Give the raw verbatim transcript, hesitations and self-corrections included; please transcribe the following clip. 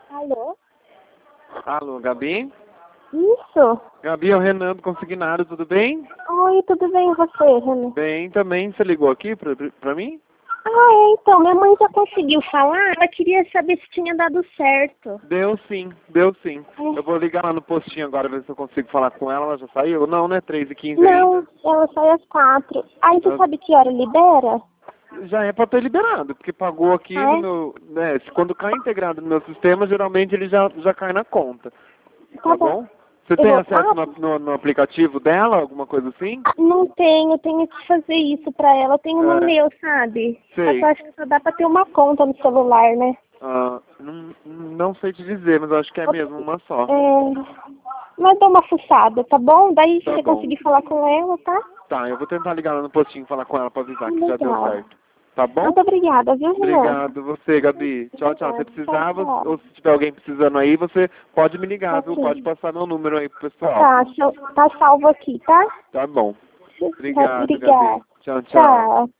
Alô? Alô, Gabi? Isso? Gabi, é o Renan do Consignado, tudo bem? Oi, tudo bem e você, Renan? Bem também. Você ligou aqui pra, pra mim? Ah, é, então, minha mãe já conseguiu falar, ela queria saber se tinha dado certo. Deu sim, deu sim. É. Eu vou ligar lá no postinho agora, ver se eu consigo falar com ela. Ela já saiu? Não, né? três e quinze Não, ainda. ela sai às quatro. Aí você Eu- sabe que hora libera? Já é pra ter liberado, porque pagou aqui Ah, no é? meu... Né, se- quando cai integrado no meu sistema, geralmente ele já, já cai na conta. Tá Tá bom. bom? Você Eu tem vou... acesso Ah, no, no, no aplicativo dela, alguma coisa assim? não tenho, tenho que fazer isso pra ela. Eu tenho no É, meu, sabe? Só que eu sei. acho que só dá pra ter uma conta no celular, né? Ah, não, não sei te dizer, mas eu acho que é mesmo uma só. É... Mas dá uma fuçada, tá bom? Daí se Tá você bom. conseguir falar com ela, tá? Tá, eu vou tentar ligar lá no postinho e falar com ela pra avisar que já deu Legal. certo. Tá bom? Muito obrigada, viu, Renan? Obrigado, você, Gabi. Tchau, tchau. Se Obrigada. Tchau, precisar, você- ou tchau. se tiver alguém precisando aí, você pode me ligar, viu? Pode Ok. passar meu número aí pro pessoal. Tá, show- tá salvo aqui, tá? Tá bom. Tá, Obrigado, Gabi. obrigada. Tchau, tchau. Tchau.